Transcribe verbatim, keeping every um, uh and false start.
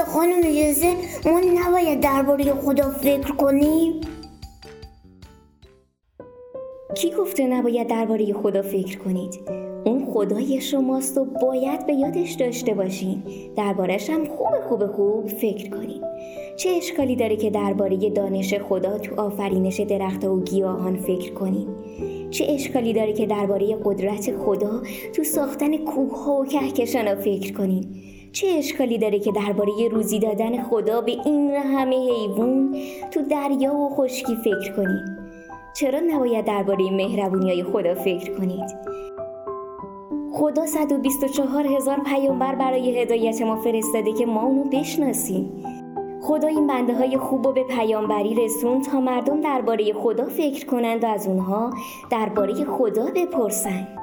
خانم اجازه ما نباید درباره خدا فکر کنیم؟ کی گفته نباید درباره خدا فکر کنید؟ اون خدای شماست و باید به یادش داشته باشین. دربارش هم خوب خوب خوب فکر کنین. چه اشکالی داره که درباره دانش خدا تو آفرینش درخت‌ها و گیاهان فکر کنین؟ چه اشکالی داره که درباره قدرت خدا تو ساختن کوه‌ها و کهکشان‌ها فکر کنین؟ چه اشکالی داره که درباره روزی دادن خدا به این همه حیوان تو دریا و خشکی فکر کنین؟ چرا نباید درباره مهربونی‌های خدا فکر کنید؟ خدا صد و بیست و چهار هزار پیامبر برای هدایت ما فرستاده که ما اونو بشناسیم. خدا این بنده های خوب رو به پیامبری رسون تا مردم درباره خدا فکر کنند و از اونها درباره خدا بپرسند.